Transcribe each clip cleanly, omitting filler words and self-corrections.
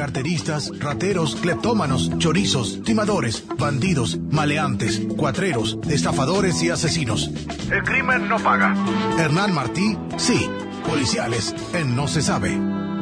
carteristas, rateros, cleptómanos, chorizos, timadores, bandidos, maleantes, cuatreros, estafadores y asesinos. El crimen no paga. Hernán Martí, sí. Policiales en No se sabe.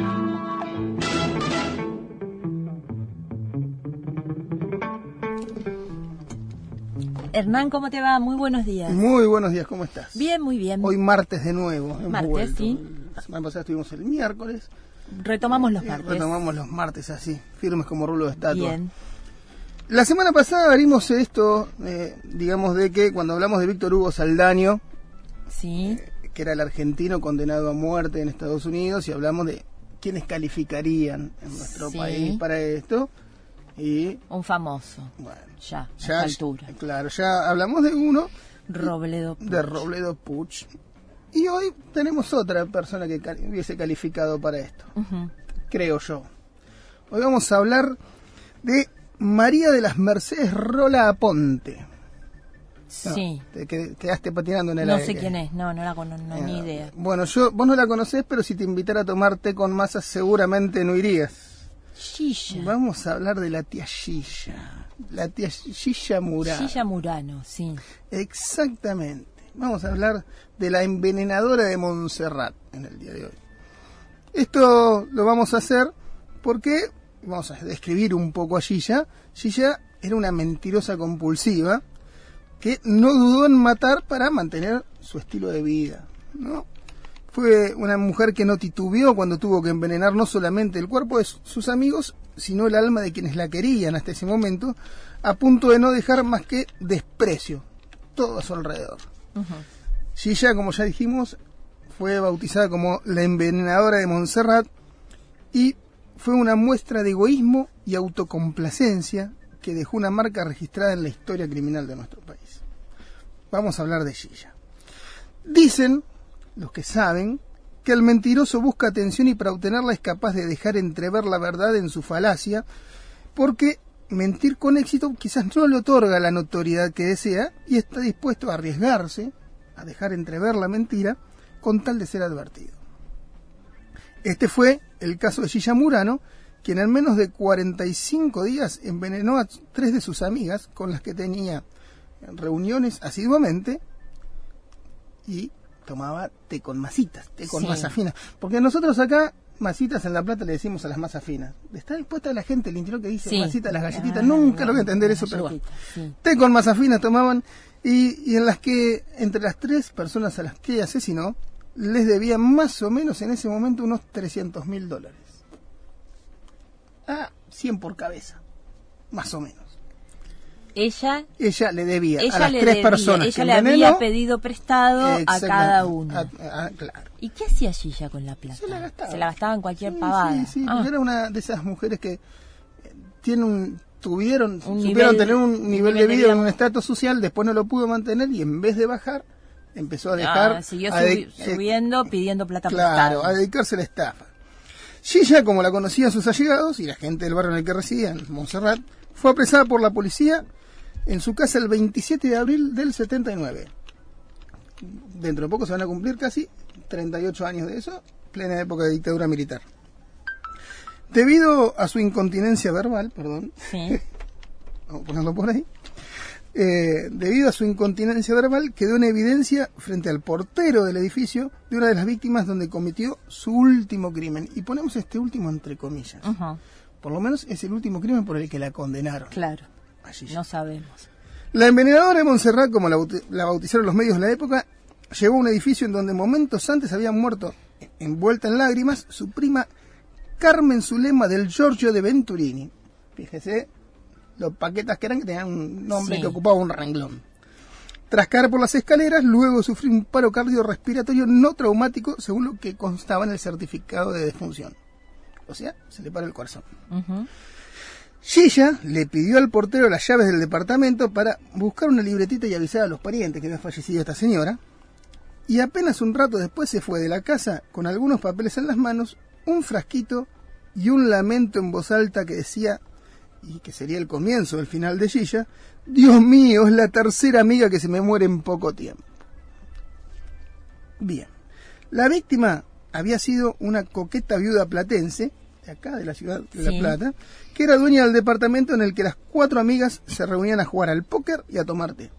Hernán, ¿cómo te va? Muy buenos días. Muy buenos días, ¿cómo estás? Bien, muy bien. Hoy martes de nuevo. Martes, sí. La semana pasada estuvimos el miércoles. Retomamos los martes. Retomamos los martes así, firmes como rulo de estatua. Bien. La semana pasada abrimos esto, digamos, de que cuando hablamos de Víctor Hugo Saldaño, sí, que era el argentino condenado a muerte en Estados Unidos, y hablamos de quiénes calificarían en nuestro país para esto. Y un famoso. Bueno, ya a esta altura. Claro, ya hablamos de uno. Robledo Puch. De Robledo Puch. Y hoy tenemos otra persona que hubiese calificado para esto. Creo yo. Hoy vamos a hablar de María de las Mercedes Rola Aponte. Sí. Te quedaste patinando en el aire. No sé quién es, no la conozco, ni idea. Bueno, vos no la conocés, pero si te invitara a tomar té con masa seguramente no irías. Gilla. Vamos a hablar de la tía Gilla. La tía Gilla Murano. Gilla Murano, sí. Exactamente. Vamos a hablar de la envenenadora de Montserrat en el día de hoy. Esto lo vamos a hacer porque vamos a describir un poco a Gilla. Gilla era una mentirosa compulsiva que no dudó en matar para mantener su estilo de vida, ¿no? Fue una mujer que no titubeó cuando tuvo que envenenar no solamente el cuerpo de sus amigos, sino el alma de quienes la querían hasta ese momento, a punto de no dejar más que desprecio todo a su alrededor. Gilla, como ya dijimos, fue bautizada como la envenenadora de Montserrat y fue una muestra de egoísmo y autocomplacencia que dejó una marca registrada en la historia criminal de nuestro país. Vamos a hablar de Gilla. Dicen los que saben que el mentiroso busca atención y para obtenerla es capaz de dejar entrever la verdad en su falacia, porque mentir con éxito quizás no le otorga la notoriedad que desea y está dispuesto a arriesgarse a dejar entrever la mentira con tal de ser advertido. Este fue el caso de Gilla Murano, quien en menos de 45 días envenenó a 3 de sus amigas con las que tenía reuniones asiduamente y tomaba té con masitas, té con masa fina. Porque nosotros acá, masitas en La Plata, le decimos a las masas finas. ¿Está dispuesta la gente el interior que dice masitas, las galletitas? Nunca lo voy a entender eso, pero bueno. Té con masa fina tomaban y en las que, entre las 3 personas a las que ella asesinó, les debía más o menos en ese momento unos $300.000. 100 por cabeza, más o menos. Ella le debía a las 3 personas. Ella le había pedido prestado a cada uno. Claro. ¿Y qué hacía Gilla con la plata? Se la gastaba en cualquier pavada. Sí, porque era una de esas mujeres que supieron tener un nivel de vida, un estatus social, después no lo pudo mantener y en vez de bajar, empezó a dejar... siguió subiendo, pidiendo plata prestada. Claro, a dedicarse a la estafa. Gilla, como la conocían sus allegados y la gente del barrio en el que residía, en Montserrat, fue apresada por la policía en su casa el 27 de abril del 79. Dentro de poco se van a cumplir casi 38 años de eso, plena época de dictadura militar. Debido a su incontinencia verbal, vamos a ponerlo por ahí, debido a su incontinencia verbal quedó en evidencia frente al portero del edificio de una de las víctimas donde cometió su último crimen. Y ponemos este último entre comillas. Por lo menos es el último crimen por el que la condenaron. Claro. No sabemos. La envenenadora de Montserrat, como la bautizaron los medios de la época, llegó a un edificio en donde momentos antes había muerto, envuelta en lágrimas, su prima Carmen Zulema del Giorgio de Venturini. Fíjese los paquetas que eran, que tenían un nombre que ocupaba un renglón. Tras caer por las escaleras, luego sufrió un paro cardiorrespiratorio no traumático, según lo que constaba en el certificado de defunción. O sea, se le paró el corazón. Gilla le pidió al portero las llaves del departamento para buscar una libretita y avisar a los parientes que había fallecido esta señora. Y apenas un rato después se fue de la casa con algunos papeles en las manos, un frasquito y un lamento en voz alta que decía, y que sería el comienzo del final de Gilla: Dios mío, es la tercera amiga que se me muere en poco tiempo. Bien, la víctima había sido una coqueta viuda platense de acá, de la ciudad de La Plata, que era dueña del departamento en el que las 4 amigas se reunían a jugar al póker y a tomar té.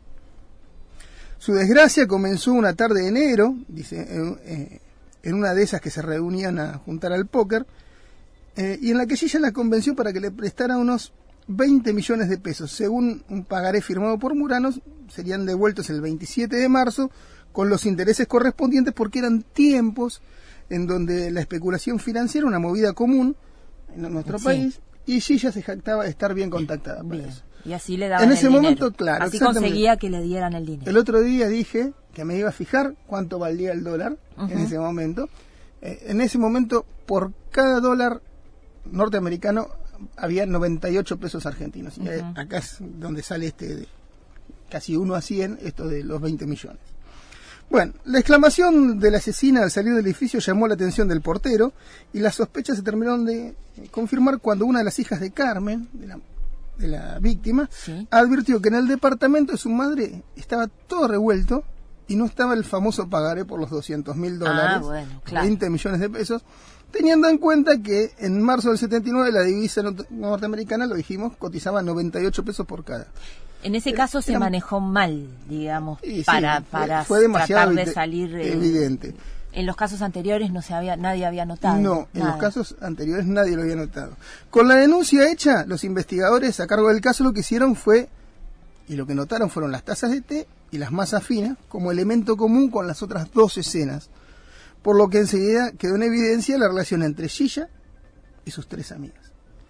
Su desgracia comenzó una tarde de enero, dice, en una de esas que se reunían a juntar al póker, y en la que ella la convenció para que le prestara unos 20 millones de pesos. Según un pagaré firmado por Muranos, serían devueltos el 27 de marzo con los intereses correspondientes, porque eran tiempos en donde la especulación financiera era una movida común en nuestro país, y Gilla se jactaba de estar bien contactada para eso. Y así le daban en ese el momento, dinero. claro. Así conseguía que le dieran el dinero. El otro día dije que me iba a fijar cuánto valía el dólar en ese momento. En ese momento, por cada dólar norteamericano había 98 pesos argentinos. Y acá es donde sale de casi 1 a 100, esto de los 20 millones. Bueno, la exclamación de la asesina al salir del edificio llamó la atención del portero, y las sospechas se terminaron de confirmar cuando una de las hijas de Carmen, de la víctima, advirtió que en el departamento de su madre estaba todo revuelto y no estaba el famoso pagaré por los $200.000, 20 millones de pesos, teniendo en cuenta que en marzo del 79 la divisa norteamericana, lo dijimos, cotizaba 98 pesos por cada. En ese caso se manejó mal, digamos, para fue tratar de salir evidente. En los casos anteriores nadie había notado. No, en los casos anteriores nadie lo había notado. Con la denuncia hecha, los investigadores a cargo del caso lo que hicieron fue, y lo que notaron fueron las tazas de té y las masas finas como elemento común con las otras 2 escenas, por lo que enseguida quedó en evidencia la relación entre Gilla y sus 3 amigas.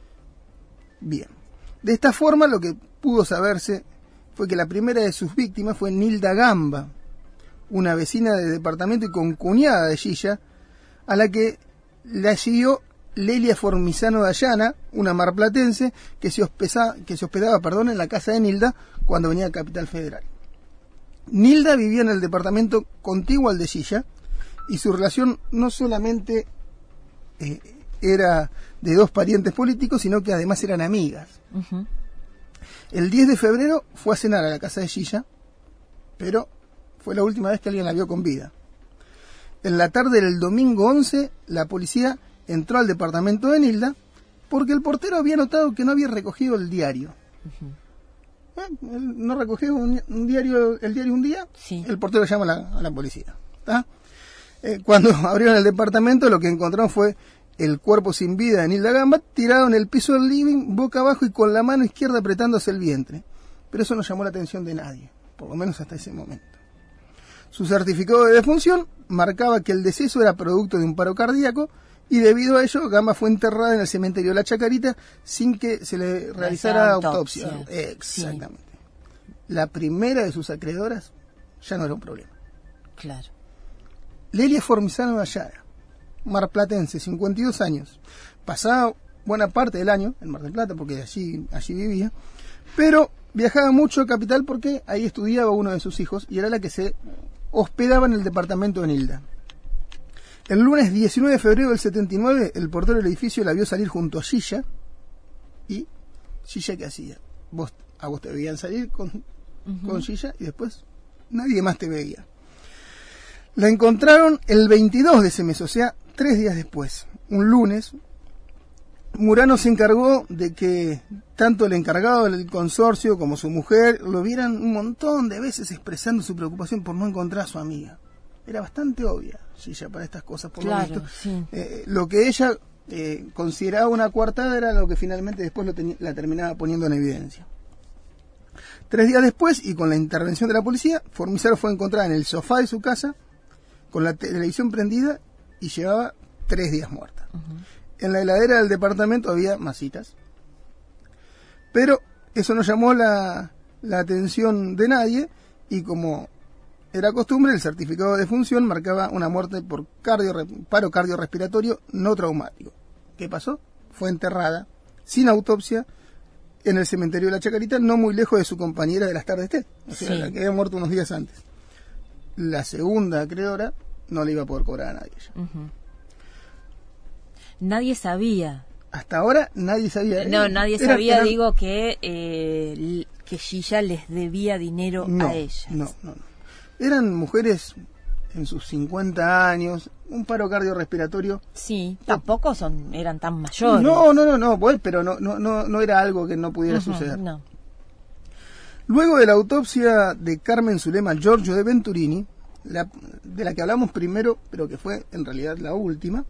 Bien, de esta forma lo que pudo saberse fue que la primera de sus víctimas fue Nilda Gamba, una vecina de departamento y concuñada de Gilla, a la que la siguió Lelia Formizano Dayana, una marplatense que se hospedaba en la casa de Nilda cuando venía a Capital Federal. Nilda vivía en el departamento contiguo al de Gilla, y su relación no solamente era de 2 parientes políticos, sino que además eran amigas. El 10 de febrero fue a cenar a la casa de Gilla, pero fue la última vez que alguien la vio con vida. En la tarde del domingo 11, la policía entró al departamento de Nilda porque el portero había notado que no había recogido el diario. Él no recogió el diario un día, el portero llama a la policía. Cuando abrieron el departamento, lo que encontraron fue el cuerpo sin vida de Nilda Gamba tirado en el piso del living, boca abajo y con la mano izquierda apretándose el vientre. Pero eso no llamó la atención de nadie, por lo menos hasta ese momento. Su certificado de defunción marcaba que el deceso era producto de un paro cardíaco, y debido a ello Gamba fue enterrada en el cementerio de La Chacarita sin que se le realizara autopsia. Exactamente. La primera de sus acreedoras ya no era un problema. Claro. Lelia Formizano Dayana, marplatense, 52 años. Pasaba buena parte del año en Mar del Plata porque allí vivía, pero viajaba mucho a Capital porque ahí estudiaba uno de sus hijos y era la que se hospedaba en el departamento de Nilda. El lunes 19 de febrero del 79, el portero del edificio la vio salir junto a Gilla. ¿Y Gilla qué hacía? A vos te veían salir con Gilla y después nadie más te veía. La encontraron el 22 de ese mes, o sea, 3 días después, un lunes. Murano se encargó de que tanto el encargado del consorcio como su mujer lo vieran un montón de veces expresando su preocupación por no encontrar a su amiga. Era bastante obvia, Gilla, para estas cosas, por lo visto. Lo que ella consideraba una coartada era lo que finalmente después la terminaba poniendo en evidencia. 3 días después, y con la intervención de la policía, Formizano fue encontrada en el sofá de su casa, con la televisión prendida, y llevaba 3 días muerta. En la heladera del departamento había masitas. Pero eso no llamó la atención de nadie, y como era costumbre, el certificado de defunción marcaba una muerte por paro cardiorrespiratorio no traumático. ¿Qué pasó? Fue enterrada, sin autopsia, en el cementerio de La Chacarita, no muy lejos de su compañera de las tardes té, o sea, la que había muerto unos días antes. La segunda acreedora no le iba a poder cobrar a nadie. Nadie sabía. Hasta ahora nadie sabía. No, nadie sabía, digo, que Gilla les debía dinero a ella. No. Eran mujeres en sus 50 años, un paro cardiorrespiratorio. Sí, tampoco eran tan mayores. No, pues, pero no era algo que no pudiera suceder. No. Luego de la autopsia de Carmen Zulema Giorgio de Venturini, de la que hablamos primero, pero que fue en realidad la última,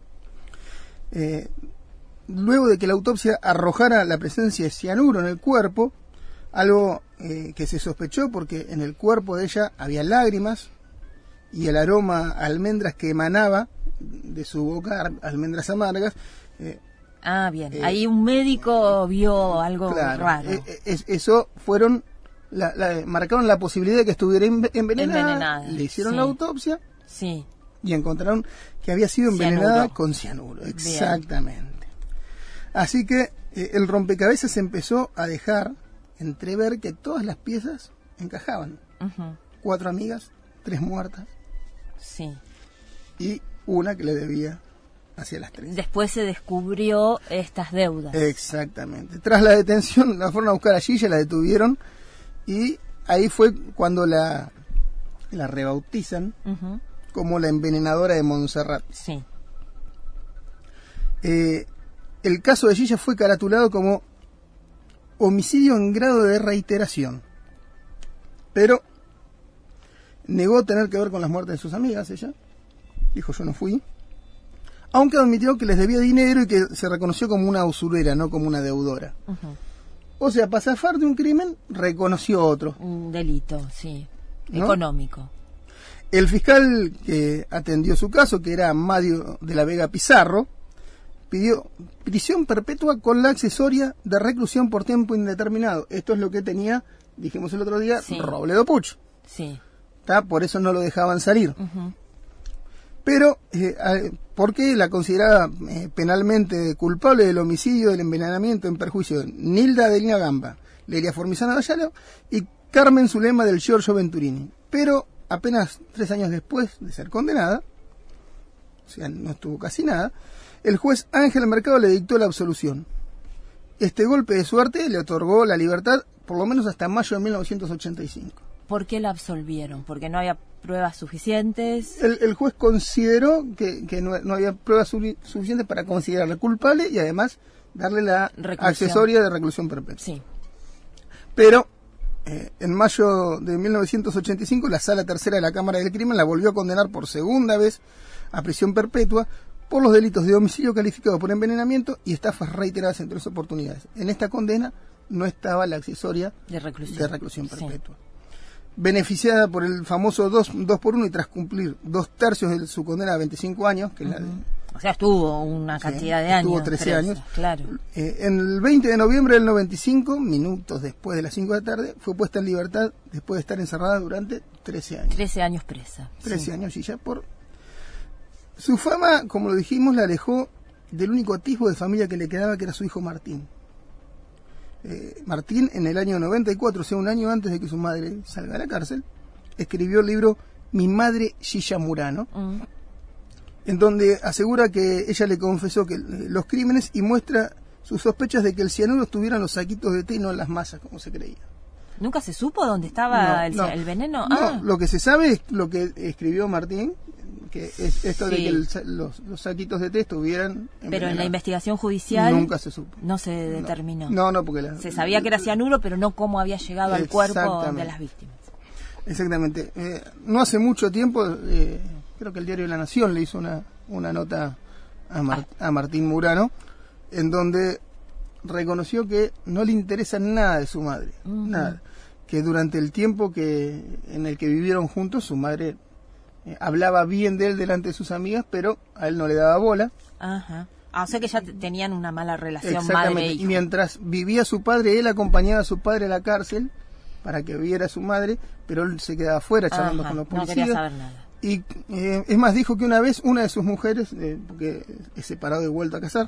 luego de que la autopsia arrojara la presencia de cianuro en el cuerpo, algo que se sospechó porque en el cuerpo de ella había lágrimas y el aroma a almendras que emanaba de su boca, almendras amargas. Bien. Ahí un médico vio algo raro. Eso fueron... marcaron la posibilidad de que estuviera envenenada. Le hicieron la autopsia. Sí. Y encontraron que había sido envenenada con cianuro. Exactamente. Así que el rompecabezas empezó a dejar entrever que todas las piezas encajaban. 4 amigas, 3 muertas. Sí. Y una que le debía hacia las 3. Después se descubrió estas deudas. Exactamente. Tras la detención, la fueron a buscar allí, ya la detuvieron. Y ahí fue cuando la rebautizan como la envenenadora de Montserrat. Sí. El caso de Gilla fue caratulado como homicidio en grado de reiteración. Pero negó tener que ver con las muertes de sus amigas, ella. Dijo, yo no fui. Aunque admitió que les debía dinero y que se reconoció como una usurera, no como una deudora. O sea, para zafar de un crimen, reconoció otro. Un delito, sí. ¿No? Económico. El fiscal que atendió su caso, que era Mario de la Vega Pizarro, pidió prisión perpetua con la accesoria de reclusión por tiempo indeterminado. Esto es lo que tenía, dijimos el otro día, Robledo Puch. Sí. Por eso no lo dejaban salir. Pero, porque la consideraba penalmente culpable del homicidio, del envenenamiento en perjuicio de Nilda Adelina Gamba, Lelia Formizana Dayalo y Carmen Zulema del Giorgio Venturini. Pero apenas 3 años después de ser condenada, o sea, no estuvo casi nada, el juez Ángel Mercado le dictó la absolución. Este golpe de suerte le otorgó la libertad por lo menos hasta mayo de 1985. ¿Por qué la absolvieron? ¿Porque no había pruebas suficientes? El juez consideró que no había pruebas suficientes para considerarla culpable y además darle la accesoria de reclusión perpetua. Sí. Pero en mayo de 1985 la Sala Tercera de la Cámara del Crimen la volvió a condenar por segunda vez a prisión perpetua por los delitos de homicidio calificado por envenenamiento y estafas reiteradas en 3 oportunidades. En esta condena no estaba la accesoria de reclusión perpetua. Sí. Beneficiada por el famoso 2 por 1 y tras cumplir 2/3 de su condena a 25 años, que la de, o sea, estuvo una cantidad de años. Estuvo 13 años. Claro. En el 20 de noviembre del 95, minutos después de las 5 de la tarde, fue puesta en libertad después de estar encerrada durante 13 años. 13 años presa. 13 años y ya por... Su fama, como lo dijimos, la alejó del único atisbo de familia que le quedaba, que era su hijo Martín. Martín, en el año 94, o sea, un año antes de que su madre salga de la cárcel, escribió el libro Mi madre Gilla Murano, en donde asegura que ella le confesó que los crímenes y muestra sus sospechas de que el cianuro estuviera en los saquitos de té y no en las masas, como se creía. ¿Nunca se supo dónde estaba el veneno? No, lo que se sabe es lo que escribió Martín, que es esto de que los saquitos de té estuvieran envenenados. Pero en la investigación judicial nunca se supo. No se determinó. No, porque se sabía que era cianuro, pero no cómo había llegado al cuerpo de las víctimas. Exactamente. No hace mucho tiempo, creo que el diario La Nación le hizo una nota a Martín Murano, en donde reconoció que no le interesa nada de su madre, nada. Que durante el tiempo en el que vivieron juntos, su madre hablaba bien de él delante de sus amigas, pero a él no le daba bola. Ajá. O sea que ya tenían una mala relación madre-hijo. Y mientras vivía su padre, él acompañaba a su padre a la cárcel para que viera a su madre, pero él se quedaba afuera charlando con los policías. No quería saber nada. Y es más, dijo que una vez una de sus mujeres, porque es separado y vuelto a casar,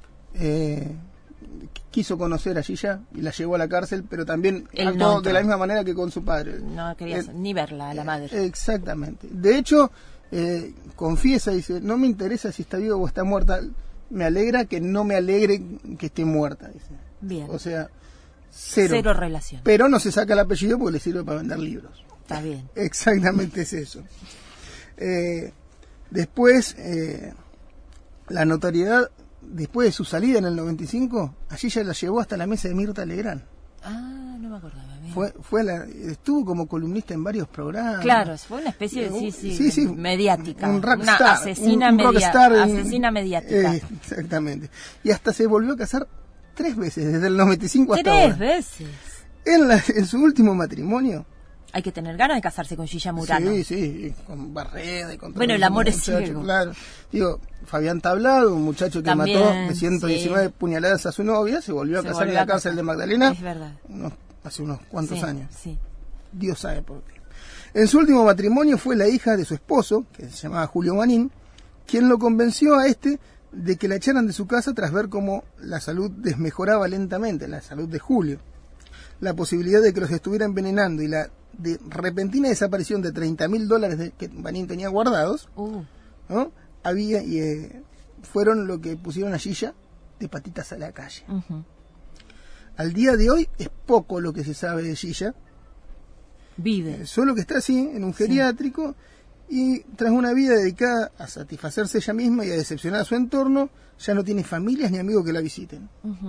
quiso conocer a Gilla y la llevó a la cárcel, pero también actuó de la misma manera que con su padre. No quería ni verla a la madre. Exactamente. De hecho, confiesa, dice, no me interesa si está viva o está muerta, me alegra que no me alegre que esté muerta, dice. Bien. O sea, cero relación. Pero no se saca el apellido porque le sirve para vender libros. Está bien. Exactamente es eso. Después, la notoriedad, después de su salida en el 95, allí ya la llevó hasta la mesa de Mirta Legrand. Ah, no me acordaba. Estuvo como columnista en varios programas. Claro, fue una especie de sí, mediática. Un rockstar. Una asesina, asesina mediática. Exactamente. Y hasta se volvió a casar 3 veces, desde el 95 hasta ahora. 3 veces. En su último matrimonio. Hay que tener ganas de casarse con Gilla Murano. Sí, con Barreda y con todo. Bueno, el amor es ciego. Claro. Digo, Fabián Tablado, un muchacho que también mató de 119 puñaladas a su novia, se volvió a casar en la cárcel de Magdalena. Es verdad. Hace unos cuantos años. Sí. Dios sabe por qué. En su último matrimonio fue la hija de su esposo, que se llamaba Julio Manín, quien lo convenció a de que la echaran de su casa tras ver cómo la salud desmejoraba lentamente, la salud de Julio. La posibilidad de que los estuviera envenenando y la de repentina desaparición de $30.000 que Manín tenía guardados, ¿no? Fueron lo que pusieron a Gilla de patitas a la calle. Al día de hoy es poco lo que se sabe de Gilla. Vive. Solo que está así, en un geriátrico, y tras una vida dedicada a satisfacerse ella misma y a decepcionar a su entorno, ya no tiene familias ni amigos que la visiten.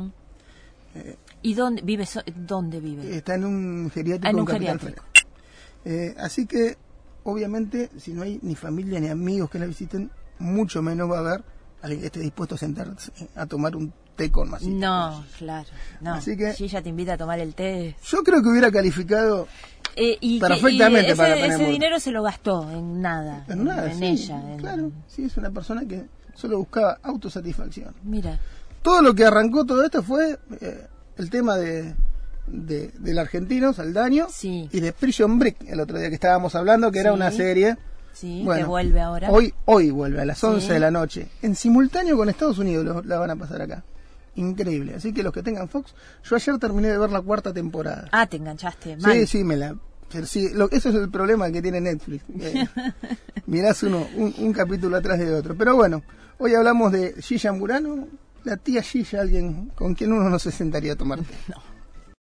¿Y dónde vive? ¿Dónde vive? Está en un geriátrico. En un geriátrico. Así que, obviamente, si no hay ni familia ni amigos que la visiten, mucho menos va a haber alguien que esté dispuesto a sentarse a tomar un té con masita. No, claro. No. Así que Gilla te invita a tomar el té. Yo creo que hubiera calificado perfectamente para tener ese dinero se lo gastó en nada. En sí, ella. Claro, sí, es una persona que solo buscaba autosatisfacción. Mira. Todo lo que arrancó todo esto fue el tema del argentino, Saldaño, y de Prison Break, el otro día que estábamos hablando, que era una serie. Sí, bueno, que vuelve ahora. Hoy vuelve a las 11 de la noche. En simultáneo con Estados Unidos la van a pasar acá. Increíble. Así que los que tengan Fox, yo ayer terminé de ver la 4ª temporada. Ah, te enganchaste. Mal. Sí, eso es el problema que tiene Netflix. Mirás un capítulo atrás de otro. Pero bueno, hoy hablamos de Gilla Murano, la tía Gilla, alguien con quien uno no se sentaría a tomar té. No.